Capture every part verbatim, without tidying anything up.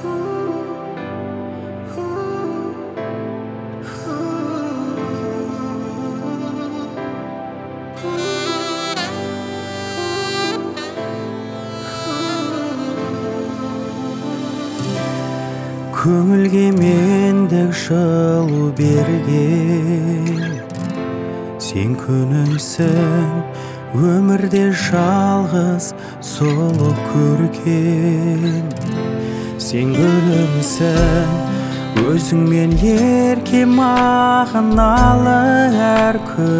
Көңілге мендік жылу берген сен күнімсің, өмірде жалғыз сұлу көрген сен гүлімсің, өзіңмен ерке мағыналы әр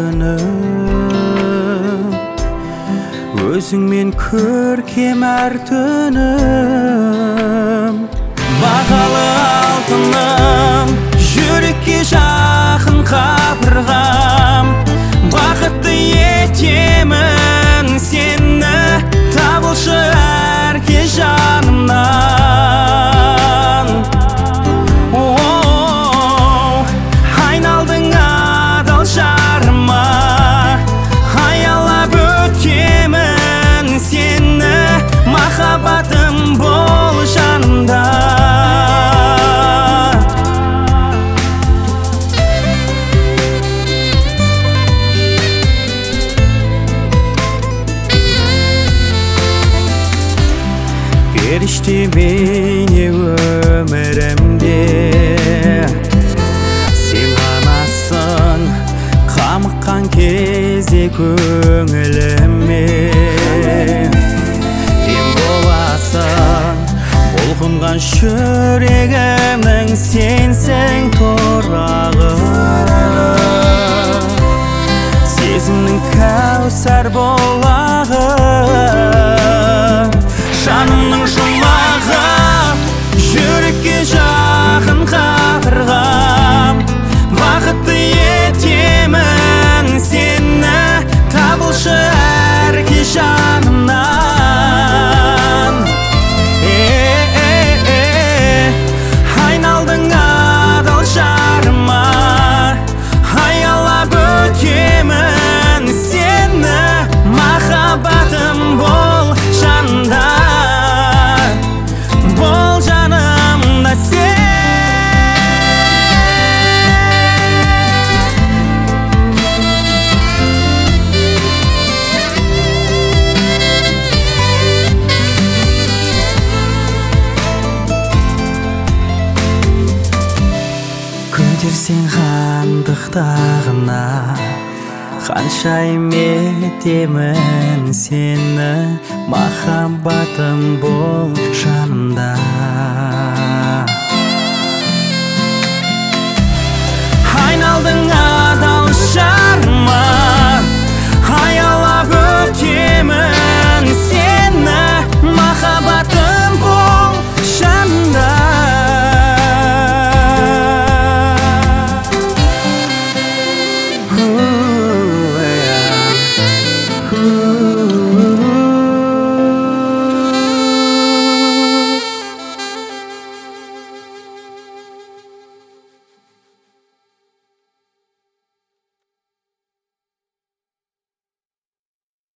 күнім, өзіңмен көркем әр түнім. Бағалы алтыным, жүрекке жақын қабырғам, бақытты етемін сені, табылшы әрке жанымнан. Оу, айналдың адал жарыма, аялап өтемін сені, махаббатым бол жанымда. Періште бейне өмірімде, сен ғанасың, қамыққан кезде көңіліме. Ем боласың, бұлқынған жүрегімнің, сенсің торағым, сезімнің кәусар бұлағы, жанымның жұмағы, жүрекке жақын қабырғам, бақытты етемін сені, табылшы әрке жанымнан. Е-е-е, айналдың адал жарыма, аялап өтемін сені, махаббатым бол жанымда. Бол жанымда сен. Көтерсең хандықтағына, ханшайым етемін сені, махаббатым бол жанымда.